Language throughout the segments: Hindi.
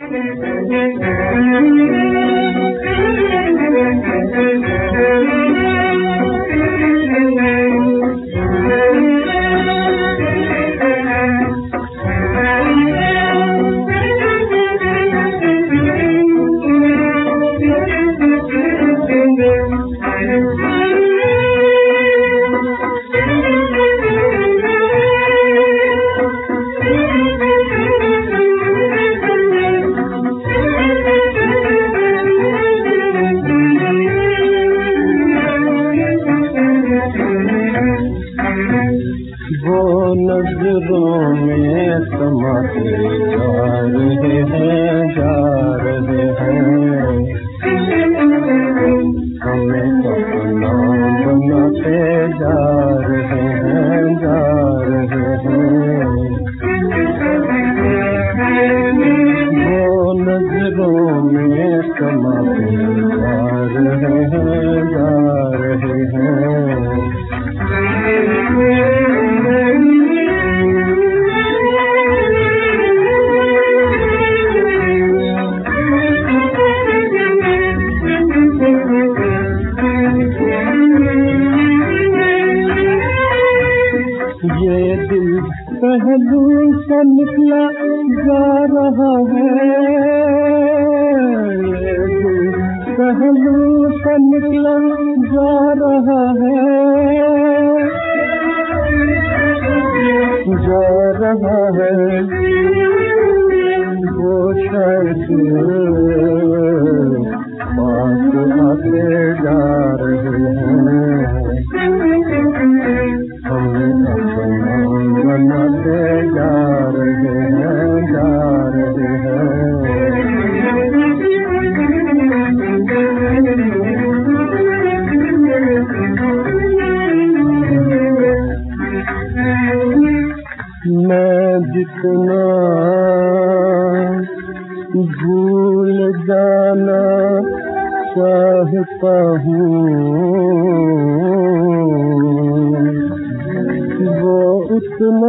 वो नजरों में समाते जा रहे हैं, जा रहे हैं, हमें अपना बनाते जा रहे हैं, जा रहे हैं। वो नजरों में समाते जा रहे हैं, जा रहे हैं। ये दिल पहलू से निकला जा रहा है, ये दिल पहलू से निकला जा रहा है, जा रहा है। वो शायद पास आते जा रहे हैं, हमें अपना बनाते जा रहे हैं, जा रहे हैं। मैं जितना भूल जाना चाहता हूँ, वो उतना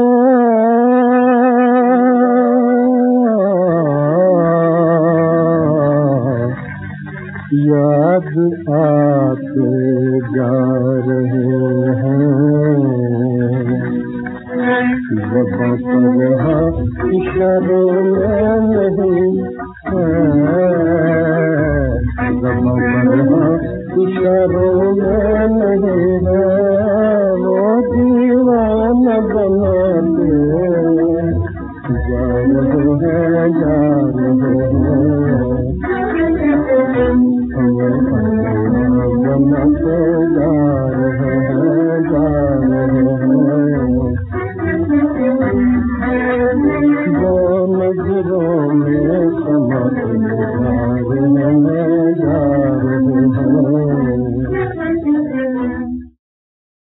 याद आते जा रहे हैं। ज़बां पर इशारों में नहीं है, ज़बां पर इशारों में नहीं है। वो दीवाना बनाते जा रहे हैं, जा रहे हैं।